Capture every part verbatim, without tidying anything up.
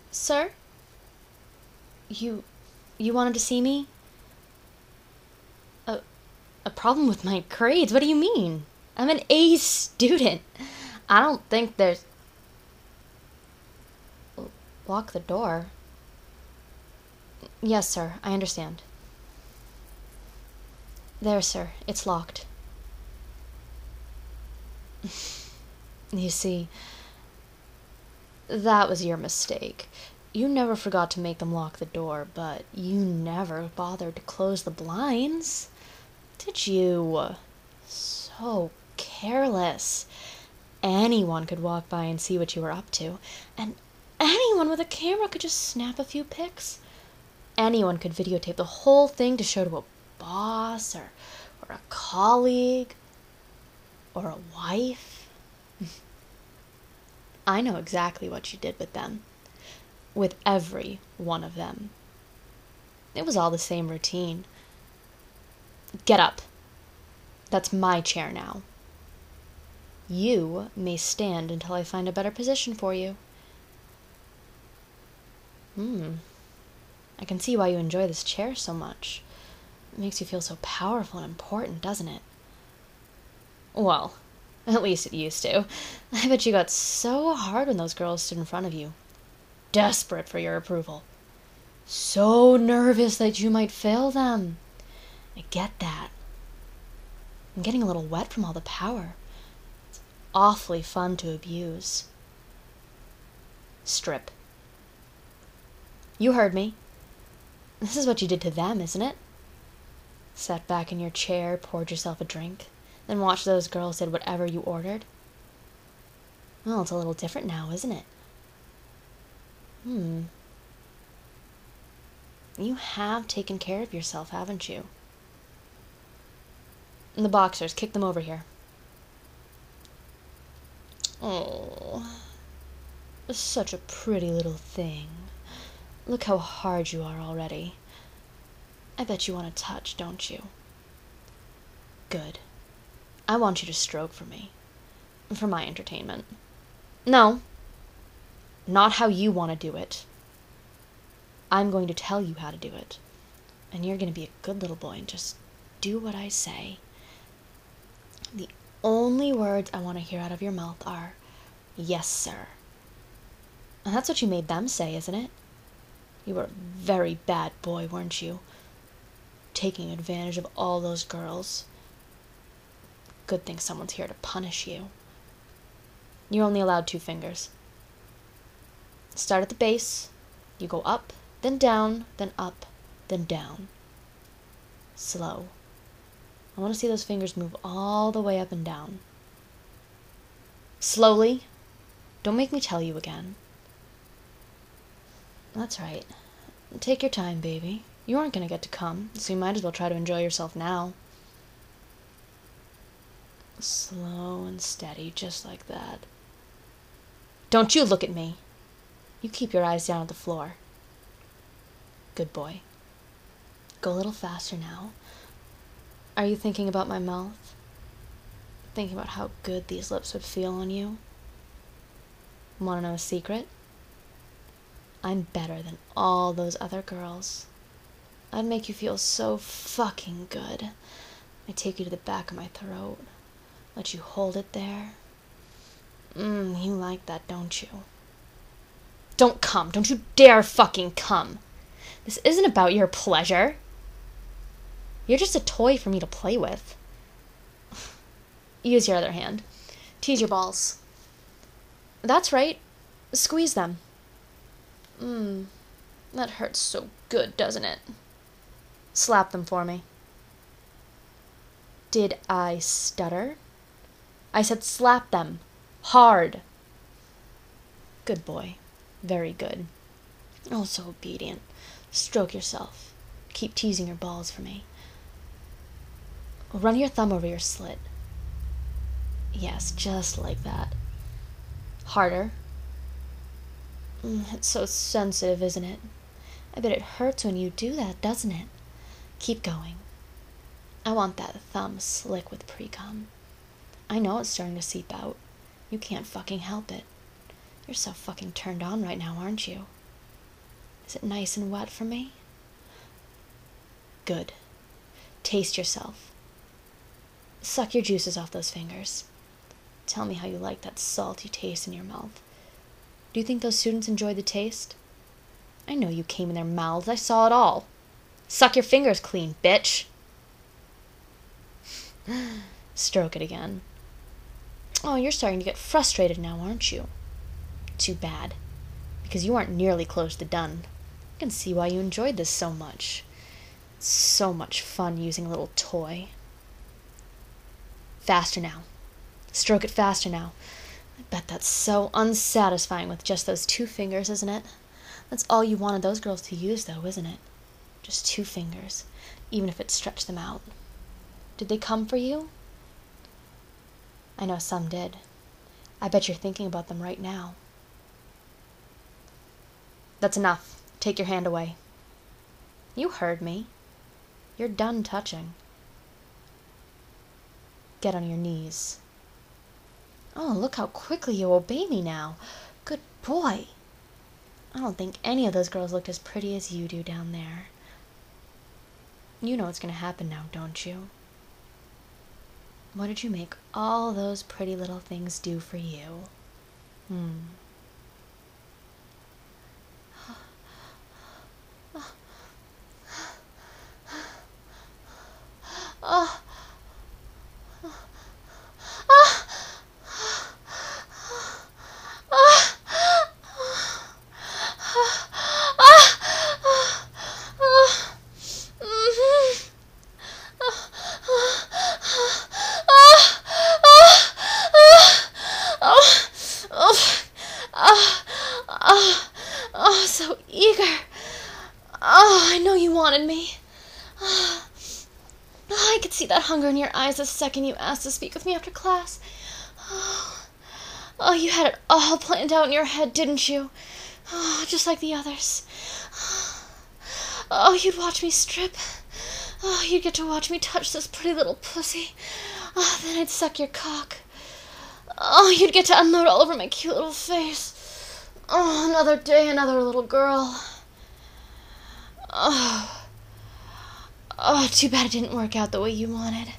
Sir? You... you wanted to see me? A... a problem with my grades? What do you mean? I'm an A student. I don't think there's... Lock the door. Yes, sir, I understand. There, sir, it's locked. You see, that was your mistake. You never forgot to make them lock the door, but you never bothered to close the blinds. Did you? So careless. Anyone could walk by and see what you were up to, and anyone with a camera could just snap a few pics. Anyone could videotape the whole thing to show to a boss or, or a colleague or a wife. I know exactly what you did with them. With every one of them. It was all the same routine. Get up. That's my chair now. You may stand until I find a better position for you. Hmm. I can see why you enjoy this chair so much. It makes you feel so powerful and important, doesn't it? Well, at least it used to. I bet you got so hard when those girls stood in front of you. Desperate for your approval. So nervous that you might fail them. I get that. I'm getting a little wet from all the power. It's awfully fun to abuse. Strip. You heard me. This is what you did to them, isn't it? Sat back in your chair, poured yourself a drink, then watched those girls did whatever you ordered. Well, it's a little different now, isn't it? Hmm. You have taken care of yourself, haven't you? And the boxers, kick them over here. Oh, such a pretty little thing. Look how hard you are already. I bet you want to touch, don't you? Good. I want you to stroke for me. For my entertainment. No. Not how you want to do it. I'm going to tell you how to do it. And you're going to be a good little boy and just do what I say. The only words I want to hear out of your mouth are, yes, sir. And that's what you made them say, isn't it? You were a very bad boy, weren't you? Taking advantage of all those girls. Good thing someone's here to punish you. You're only allowed two fingers. Start at the base. You go up, then down, then up, then down. Slow. I want to see those fingers move all the way up and down. Slowly. Don't make me tell you again. That's right. Take your time, baby. You aren't going to get to come, so you might as well try to enjoy yourself now. Slow and steady, just like that. Don't you look at me. You keep your eyes down at the floor. Good boy. Go a little faster now. Are you thinking about my mouth? Thinking about how good these lips would feel on you? Want to know a secret? I'm better than all those other girls. I'd make you feel so fucking good. I'd take you to the back of my throat. Let you hold it there. Mmm, you like that, don't you? Don't come. Don't you dare fucking come. This isn't about your pleasure. You're just a toy for me to play with. Use your other hand. Tease your balls. That's right. Squeeze them. Mmm, that hurts so good, doesn't it? Slap them for me. Did I stutter? I said slap them. Hard. Good boy. Very good. Oh, so obedient. Stroke yourself. Keep teasing your balls for me. Run your thumb over your slit. Yes, just like that. Harder. Mm, it's so sensitive, isn't it? I bet it hurts when you do that, doesn't it? Keep going. I want that thumb slick with pre-cum. I know it's starting to seep out. You can't fucking help it. You're so fucking turned on right now, aren't you? Is it nice and wet for me? Good. Taste yourself. Suck your juices off those fingers. Tell me how you like that salty taste in your mouth. Do you think those students enjoyed the taste? I know you came in their mouths. I saw it all. Suck your fingers clean, bitch. Stroke it again. Oh, you're starting to get frustrated now, aren't you? Too bad, because you aren't nearly close to done. I can see why you enjoyed this so much. It's so much fun using a little toy. Faster now. Stroke it faster now. I bet that's so unsatisfying with just those two fingers, isn't it? That's all you wanted those girls to use, though, isn't it? Just two fingers, even if it stretched them out. Did they come for you? I know some did. I bet you're thinking about them right now. That's enough. Take your hand away. You heard me. You're done touching. Get on your knees. Oh, look how quickly you obey me now. Good boy. I don't think any of those girls looked as pretty as you do down there. You know what's going to happen now, don't you? What did you make all those pretty little things do for you? Hmm. Oh. Oh, so eager. Oh, I know you wanted me. Oh, I could see that hunger in your eyes the second you asked to speak with me after class. Oh, oh, you had it all planned out in your head, didn't you? Oh, just like the others. Oh, you'd watch me strip. Oh, you'd get to watch me touch this pretty little pussy. Oh, then I'd suck your cock. Oh, you'd get to unload all over my cute little face. Oh, another day, another little girl. Oh. Oh, too bad it didn't work out the way you wanted.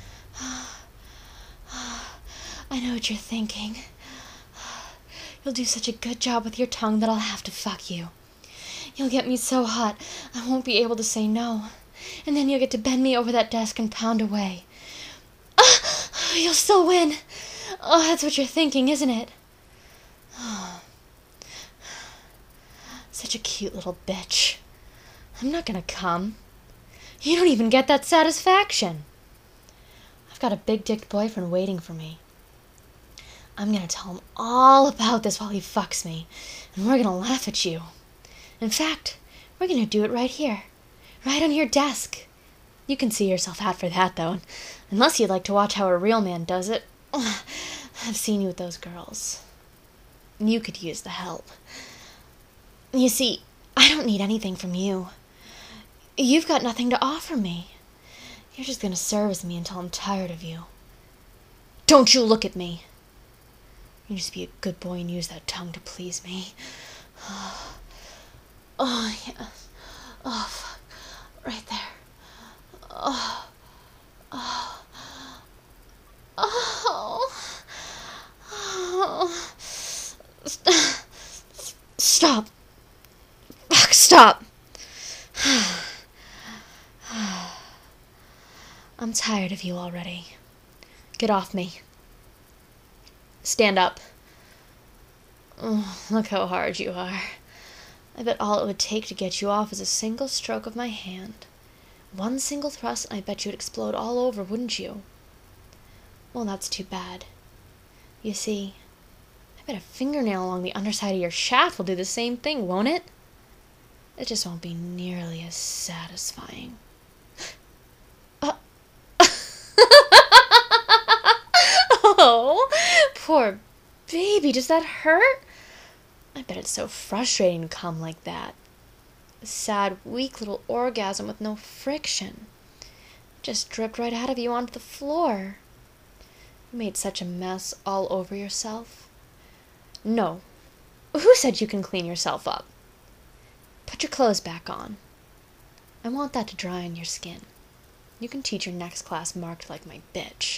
I know what you're thinking. You'll do such a good job with your tongue that I'll have to fuck you. You'll get me so hot, I won't be able to say no. And then you'll get to bend me over that desk and pound away. Oh, you'll still win. Oh, that's what you're thinking, isn't it? Oh. Such a cute little bitch. I'm not gonna come. You don't even get that satisfaction. I've got a big-dicked boyfriend waiting for me. I'm gonna tell him all about this while he fucks me, and we're gonna laugh at you. In fact, we're gonna do it right here, right on your desk. You can see yourself out for that, though, unless you'd like to watch how a real man does it. I've seen you with those girls. You could use the help. You see, I don't need anything from you. You've got nothing to offer me. You're just gonna service me until I'm tired of you. Don't you look at me. You just be a good boy and use that tongue to please me. Oh, oh yes. Oh, fuck. Right there. Oh. Oh. Oh. Oh. Stop. Fuck, stop. I'm tired of you already. Get off me. Stand up. Oh, look how hard you are. I bet all it would take to get you off is a single stroke of my hand. One single thrust, and I bet you'd explode all over, wouldn't you? Well, that's too bad. You see, I bet a fingernail along the underside of your shaft will do the same thing, won't it? It just won't be nearly as satisfying. Uh. Oh, poor baby, does that hurt? I bet it's so frustrating to come like that. A sad, weak little orgasm with no friction. It just dripped right out of you onto the floor. You made such a mess all over yourself. No. Who said you can clean yourself up? Put your clothes back on. I want that to dry on your skin. You can teach your next class marked like my bitch.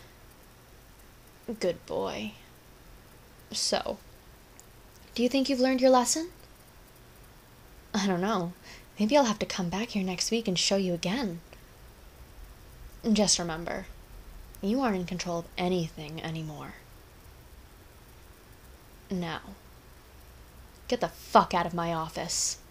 Good boy. So, do you think you've learned your lesson? I don't know. Maybe I'll have to come back here next week and show you again. Just remember, you aren't in control of anything anymore. Now, get the fuck out of my office.